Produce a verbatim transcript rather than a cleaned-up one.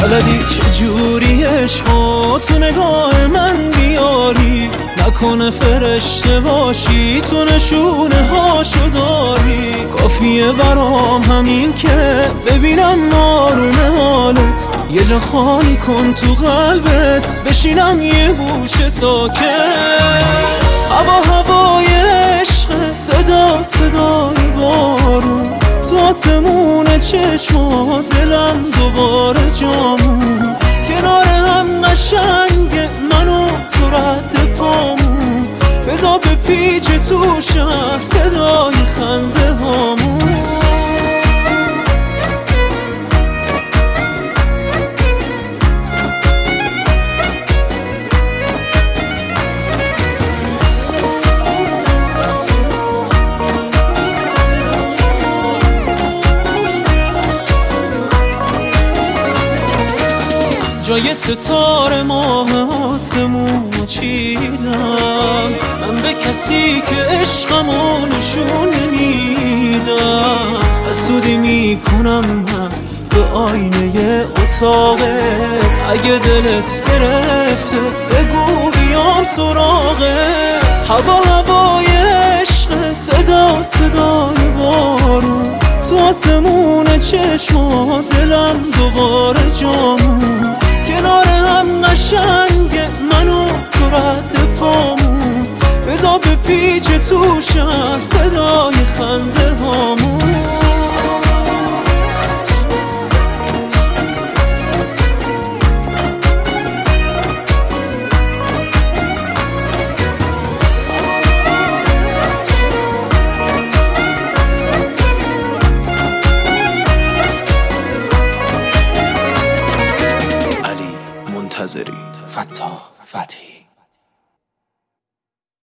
بلدی چجوری عشقو تو نگاه من بیاری، نکنه فرشته باشی تو نشونه هاشو داری. کافیه برام همین که ببینم آروم حالت، یه جا خالی کن تو قلبت بشینم یه گوشه ساکت. هوا هوای عشق، صدا صدای بارون، تو آسمون چشمات دلم دوباره جامون. کنار هم قشنگ منو تو رد پامون، بذار به پیچ تو شهر صدای خنده هامون. جای ستاره ماه آسمون چیدم، من به کسی که عشقمو نشون نمیدم. حسودی میکنم من به آینه اتاقت، اگه دلت گرفته بگو بیام سراغت. هوا هوای عشق، صدا صدای بارون، تو آسمون چشمات دلم دوباره جامون. کنار هم قشنگ منو تو رد پامون، بذار به پیچ تو شهر صدای خنده هامون. منتظری فتاح فتحی.